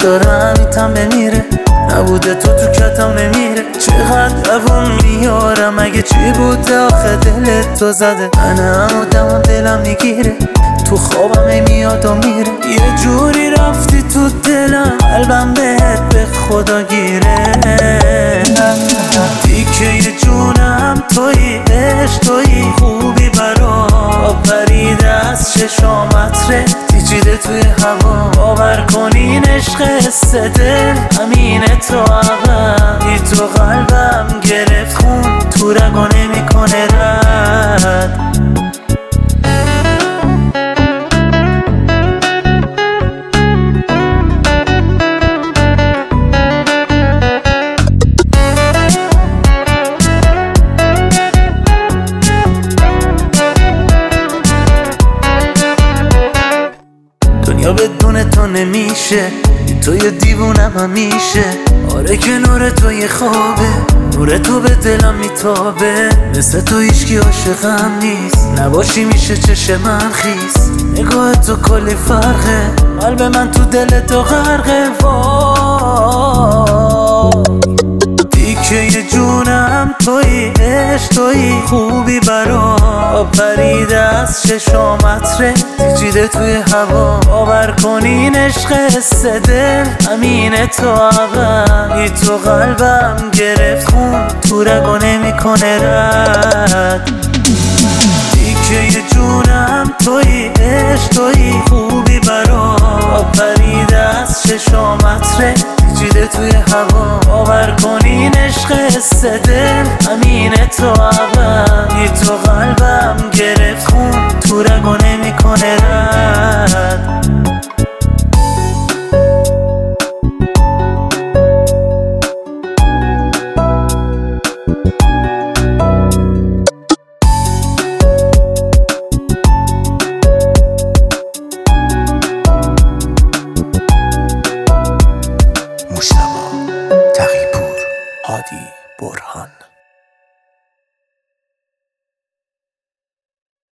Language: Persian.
داره همیتم بمیره، نبوده تو کتم نمیره. چقدر روون میارم اگه چی بوده آخه دلت تو زده. من همون دلم میگیره، تو خوابم میاد و میره. یه جوری رفتی تو دلم، قلبم بهت به خدا گیره. دیگه جونم تویی، عشق تویی، خوبی برا پریده از چشامت ره پیچیده توی هوا. باور کنین عشق حس دل همینه تو عقم، بی تو قلبم گرفت خون، تو رگا نمیکنه رد. دنیا بدون تو نمیشه، تو یه دیوونم همیشه. آره که نور تو یه خوابه، نور تو به دلم میتابه. مثل تو هیچکی عاشقم نیست، نباشی میشه چشم من خیس. نگاه تو کلی فرقه، قلب من تو دل تو غرقه. دیگه جونم تویی، عشق تویی، خوبی برا پریده از چشامت ره پیچیده توی هوا. باور کنین عشق حس دل همینه تو عقم، بی تو قلبم گرفت خون، تو رگا نمیکنه رد. دیگه جونم تویی، عشق تویی، خوبی برا پریده از چشامت ره پیچیده توی هوا. باور کنین عشق حس دل همینه تو عقم، بی تو قلبم گرفت خون، تو رگا نمیکنه رد. مجتبی تقی‌پور، هادی برهان.